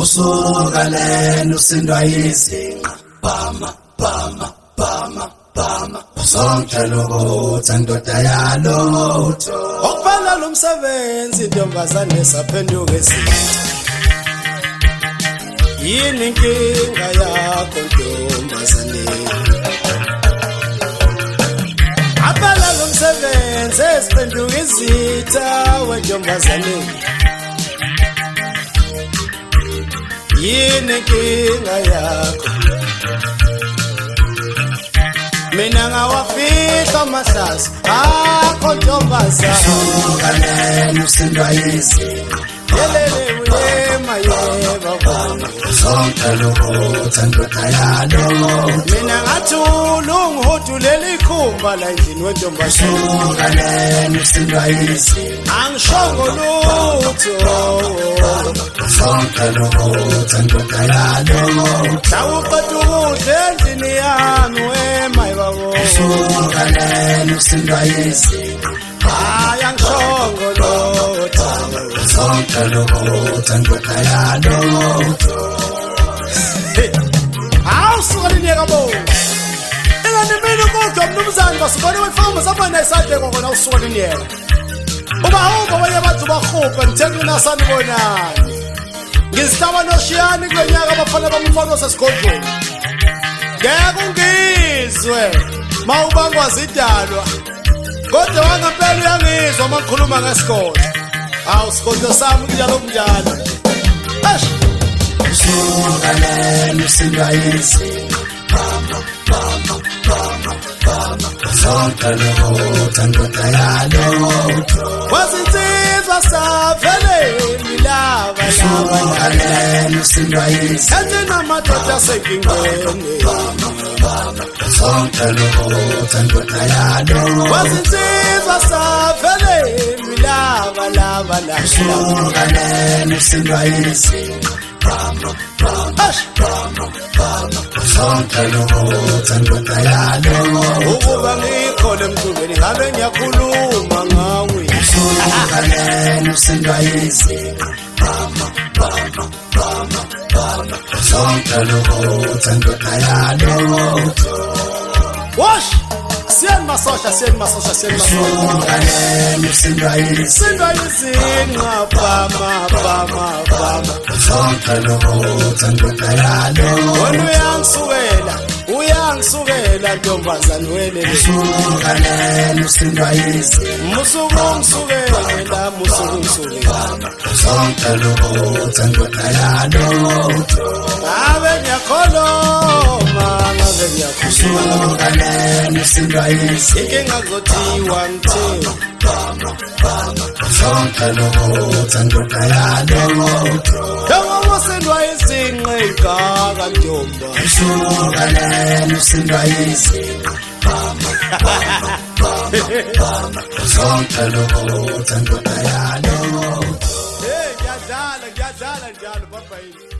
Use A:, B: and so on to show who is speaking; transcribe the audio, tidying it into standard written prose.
A: usukalena usindwa izinqa bama bama bama bama zonke lokutha ndoda yalotho
B: okubala lo msebenzi intombazane saphenduka ezinqa yini inkinga yakho ntombazane abala lo msebenzi esiphenduka izitha wentombazane yini inkinga yakho mina ngawafihla amahlazo akho ntombazane
A: usukalena usindwa izinqa
B: yelele uyema yeba baba
A: zonke lokutha ndoda yalotho
B: mina ngathi ulungihudulele ikhumba la endlini wentombazane
A: usukalena usindwa izinqa
B: angishongo lutho
A: zonke lokutha ndoda yalotho
B: sawuqeda ukudla endlini yami wema yebabo
A: usukalena usindwa izinqa
B: hayi angishongo lutho
A: zonke lokutha ndoda yalotho
B: awusukalinieka bo ingani mina ukudla mnumzane basibone wefama sabona isande kokona usukalinieka uba huma wenye bathi bahuphe ngithenga nasanibonani ngizitaba noshiyani kulenyaka abafana bamfana osesigodlweni ngeke ungizwe mawubangwazi idalwa kodwa wangempela uyangizwa makhuluma ngesigodlo awu sigodlo sami kunjalo kunjalo
A: usukalena usindwa izinqa bama bama bama bama zonke lokutha ndoda yalotho
B: wazinsizwa savele milava
A: usukalena usindwa izinqa
B: enze namadoda asenkingeni
A: zonke lokutha ndoda yalotho
B: wazinsizwa savele milava lava la
A: usukalena usindwa izinqa bama bama bama bama zonke lokutha ndoda yalotho
B: ukuba ngikhole emntungeni ngabe ngiyakhuluma ngawe
A: usukalena usindwa izinqa bama bama bama bama zonke lokutha ndoda yalotho
B: wash siyeni masosha
A: usukalena usindwa izinqa
B: sindwa izinqa bama bama bama
A: zonke lokutha ndoda yalotho
B: wena uyangisukela ntombazane welele
A: usukalena usindwa izinqa
B: musuku ngisukela
A: zonke lokutha ndoda yalotho
B: ngabe ngiyakhuluma
A: usukalena usindwa izinqa
B: inkinga kuzothiwa ngithe
A: zonke lokutha ndoda yalotho
B: njengoba usindwa izinqa igaka ntomba
A: usukalena usindwa izinqa zonke lokutha ndoda yalotho
B: hey ngiyadlala njalo baba yini